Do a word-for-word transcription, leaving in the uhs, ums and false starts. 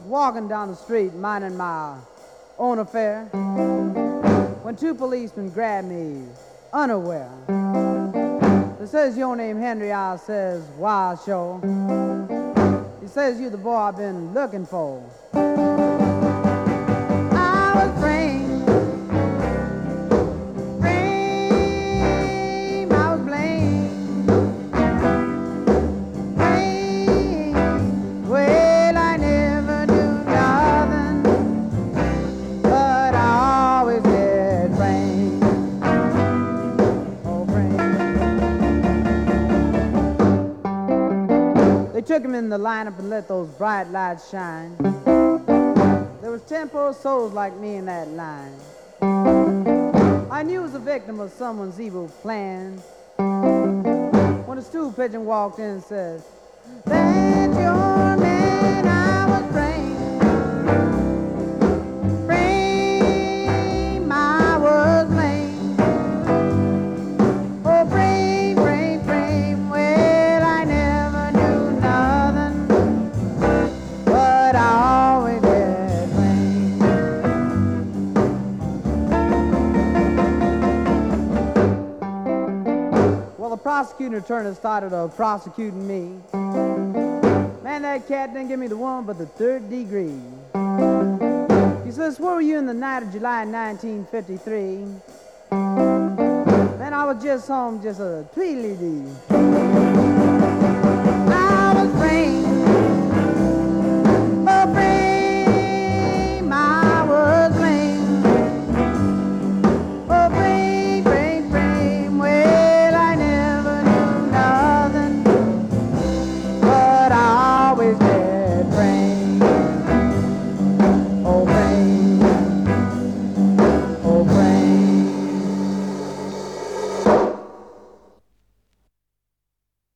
walking down the street minding my own affair when two policemen grabbed me unaware. They says, your name Henry, I says, why sure. He says, you the boy I've been looking for. I was framed, framed, I was blamed, framed. Well, I never do nothing, but I always get framed. Oh, framed. They took him in the lineup and let those bright lights shine. There was ten poor souls like me in that line. I knew I was a victim of someone's evil plan. When a stool pigeon walked in and says, that's your man, I was framed, framed, I was blamed. Oh, frame, frame, frame, well, I never knew nothing, but I always get blamed. Well, the prosecutor turned and started uh, prosecuting me. Man, that cat didn't give me the one but the third degree. He says, where were you in the night of July nineteen fifty-three? Man, I was just home, just a tweedly-dee. I was framed,